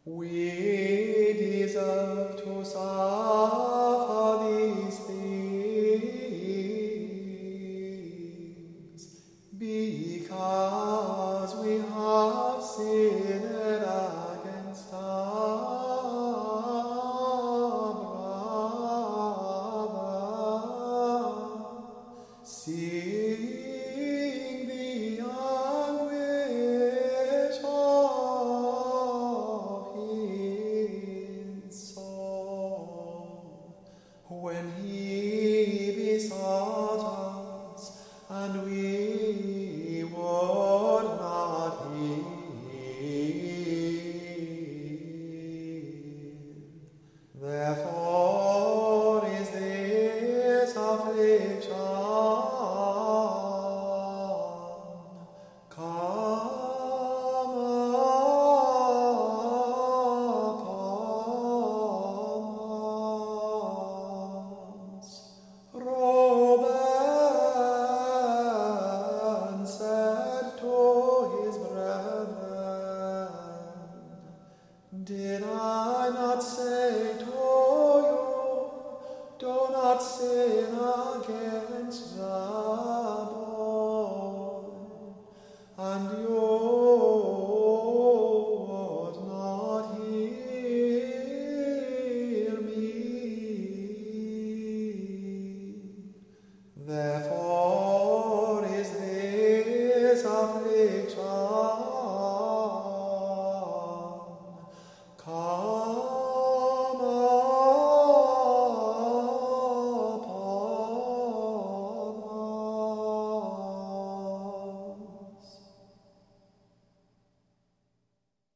We deserve to suffer these things because we have sinned against our brother. Sing the anguish of his soul when he besought us and we would not heed. Therefore is this affliction come upon us. Reuben said to his brethren, Did I